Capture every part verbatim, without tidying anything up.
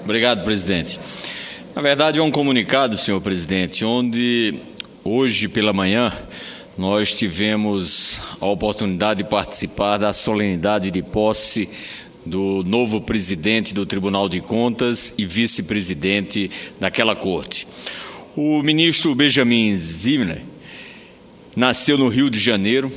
Obrigado, presidente. Na verdade, é um comunicado, senhor presidente, onde hoje pela manhã nós tivemos a oportunidade de participar da solenidade de posse do novo presidente do Tribunal de Contas e vice-presidente daquela corte. O ministro Benjamin Zimmer nasceu no Rio de Janeiro,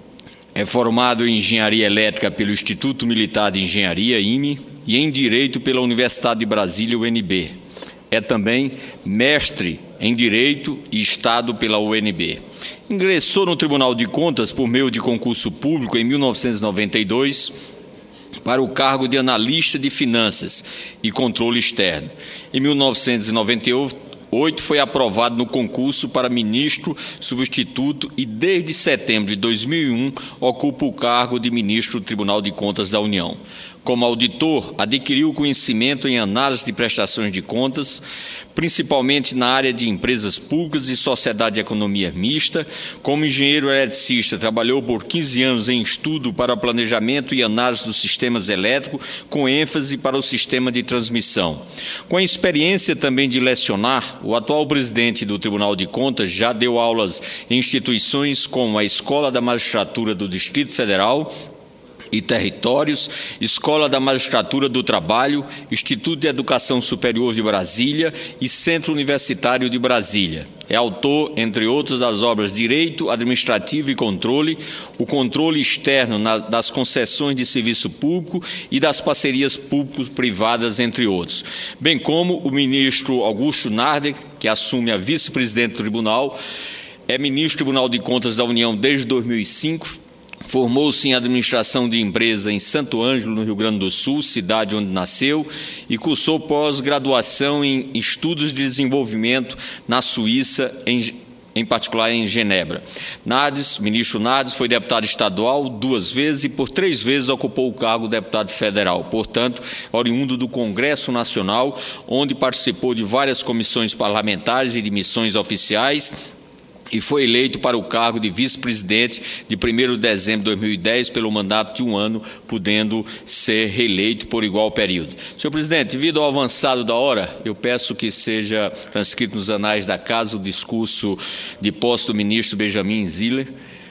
é formado em Engenharia Elétrica pelo Instituto Militar de Engenharia, I M E, e em Direito pela Universidade de Brasília, U N B. É também mestre em Direito e Estado pela U N B. Ingressou no Tribunal de Contas por meio de concurso público em mil novecentos e noventa e dois para o cargo de analista de finanças e controle externo. Em mil novecentos e noventa e oito foi aprovado no concurso para ministro substituto e desde setembro de dois mil e um ocupa o cargo de ministro do Tribunal de Contas da União. Como auditor, adquiriu conhecimento em análise de prestações de contas, principalmente na área de empresas públicas e sociedade de economia mista. Como engenheiro eletricista, trabalhou por quinze anos em estudo para planejamento e análise dos sistemas elétricos, com ênfase para o sistema de transmissão. Com a experiência também de lecionar, o atual presidente do Tribunal de Contas já deu aulas em instituições como a Escola da Magistratura do Distrito Federal e Territórios, Escola da Magistratura do Trabalho, Instituto de Educação Superior de Brasília e Centro Universitário de Brasília. É autor, entre outros, das obras Direito Administrativo e Controle, o controle externo na, das concessões de serviço público e das parcerias público-privadas, entre outros. Bem como o ministro Augusto Narder, que assume a vice-presidente do Tribunal, é ministro do Tribunal de Contas da União desde dois mil e cinco, formou-se em administração de empresa em Santo Ângelo, no Rio Grande do Sul, cidade onde nasceu, e cursou pós-graduação em estudos de desenvolvimento na Suíça, em, em particular em Genebra. Nardes, ministro Nardes, foi deputado estadual duas vezes e por três vezes ocupou o cargo de deputado federal, portanto, oriundo do Congresso Nacional, onde participou de várias comissões parlamentares e de missões oficiais, e foi eleito para o cargo de vice-presidente de primeiro de dezembro de dois mil e dez pelo mandato de um ano, podendo ser reeleito por igual período. Senhor presidente, devido ao avançado da hora, eu peço que seja transcrito nos anais da Casa o discurso de posse do ministro Benjamin Zimmer,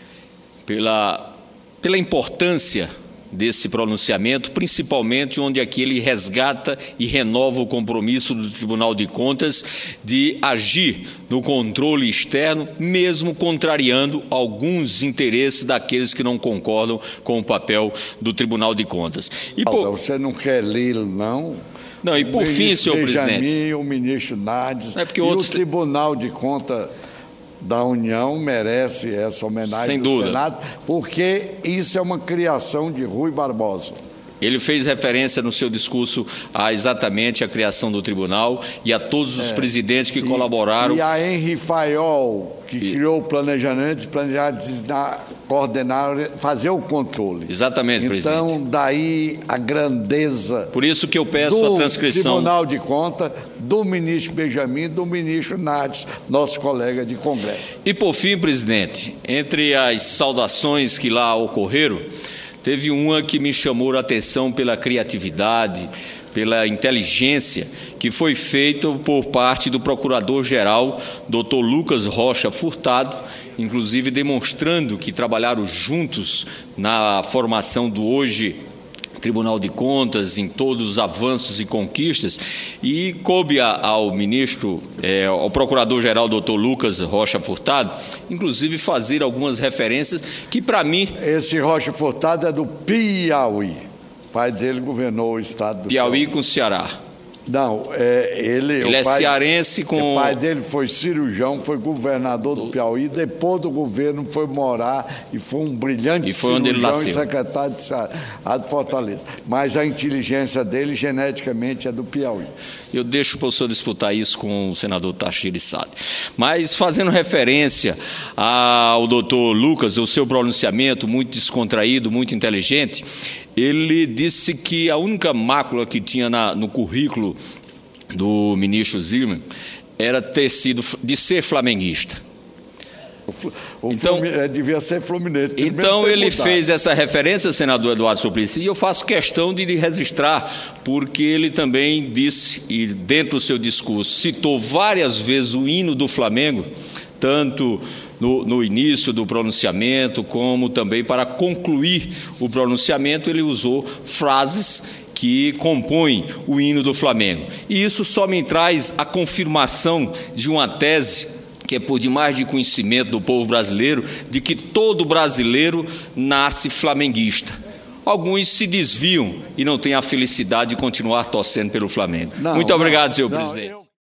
pela, pela importância desse pronunciamento, principalmente onde aqui ele resgata e renova o compromisso do Tribunal de Contas de agir no controle externo, mesmo contrariando alguns interesses daqueles que não concordam com o papel do Tribunal de Contas. E por... Você não quer lê-lo, não? Não, e por o fim, senhor Benjamin, presidente... o ministro Nardes é porque e outros... o Tribunal de Contas da União merece essa homenagem Sem do dúvida. Senado, porque isso é uma criação de Rui Barbosa. Ele fez referência no seu discurso a exatamente a criação do tribunal e a todos os é, presidentes que e, colaboraram. E a Henri Fayol, que e... criou o planejamento, planejar, designar, coordenar, fazer o controle. Exatamente, então, presidente. Então, daí a grandeza. Por isso que eu peço a transcrição. Do Tribunal de Contas, do ministro Benjamin, do ministro Nardes, nosso colega de Congresso. E por fim, presidente, entre as saudações que lá ocorreram, teve uma que me chamou a atenção pela criatividade, pela inteligência, que foi feita por parte do Procurador-Geral, doutor Lucas Rocha Furtado, inclusive demonstrando que trabalharam juntos na formação do hoje Tribunal de Contas, em todos os avanços e conquistas, e coube ao ministro, é, ao Procurador-Geral, doutor Lucas Rocha Furtado, inclusive fazer algumas referências que, para mim... Esse Rocha Furtado é do Piauí. O pai dele governou o estado do Piauí. Piauí com Ceará. Não, é, ele... Ele o é pai, cearense com... O pai dele foi cirurgião, foi governador do Piauí, depois do governo foi morar e foi um brilhante e foi cirurgião onde ele nasceu. E secretário de Ceará, de Fortaleza. Mas a inteligência dele, geneticamente, é do Piauí. Eu deixo para o senhor disputar isso com o senador Tachir Sade. Mas, fazendo referência ao doutor Lucas, o seu pronunciamento muito descontraído, muito inteligente, ele disse que a única mácula que tinha na, no currículo do ministro Zimmer era ter sido, de ser flamenguista. O então, Fluminense, devia ser Fluminense. Então ele fez essa referência, senador Eduardo Suplicy, e eu faço questão de lhe registrar, porque ele também disse, e dentro do seu discurso, citou várias vezes o hino do Flamengo, tanto no, no início do pronunciamento, como também para concluir o pronunciamento, ele usou frases que compõem o hino do Flamengo. E isso só me traz a confirmação de uma tese que é por demais de conhecimento do povo brasileiro, de que todo brasileiro nasce flamenguista. Alguns se desviam e não têm a felicidade de continuar torcendo pelo Flamengo. Não, Muito obrigado, senhor não, presidente. Eu...